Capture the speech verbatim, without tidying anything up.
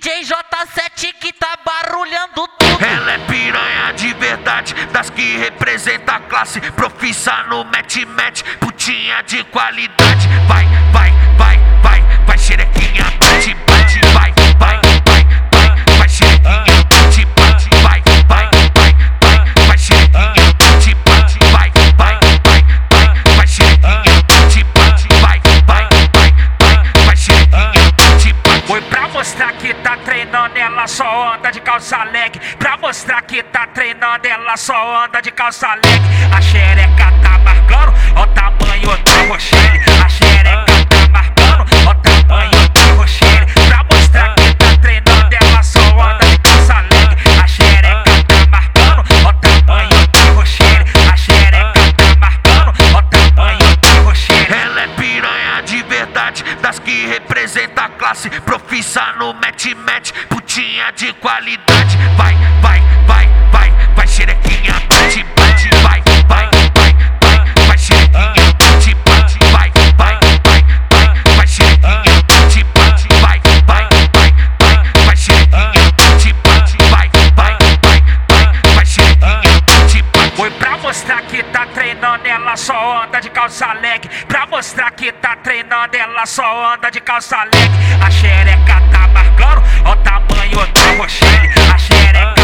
J sete que tá barulhando tudo. Ela é piranha de verdade, das que representa a classe. Profissa no match-match, putinha de qualidade. Vai, vai, vai, vai, vai xerequinha, bate, bate, vai, vai, vai, vai, vai xerequinha, bate, bate, vai, vai, vai, vai, vai xerequinha, bate, bate, vai, vai, vai, vai, vai xerequinha, bate, bate, vai, vai, vai, vai, vai xerequinha, bate, bate. Foi pra mostrar que tá treinando, ela só anda de calça leg. Pra mostrar que tá treinando, ela só anda de calça leg. A xereca tá marcando, ó o tamanho da Rochelle. A xereca tá marcando, ó o tamanho da Rochelle. Pra mostrar que tá treinando, ela só anda de calça leg. A xereca tá marcando, ó o tamanho da Rochelle. A xereca tá marcando, ó o tamanho da Rochelle. Ela é piranha de verdade, das que representa a classe. Profissa no match-match, putinha de qualidade. Vai, vai, vai, vai, vai xerequinha, bate, bate, vai, vai, vai, vai, vai xerequinha, bate, bate, vai, vai, vai, vai, vai xerequinha, bate, bate, vai, vai, vai, vai, vai xerequinha, bate, bate, vai, vai, vai, vai, vai xerequinha, bate, bate. Foi pra mostrar que tá treinando, ela só anda de calça leg. Pra mostrar que tá treinando, ela só anda de calça leg. A xereca tá marcando, ó o tamanho da Rochelle. A xereca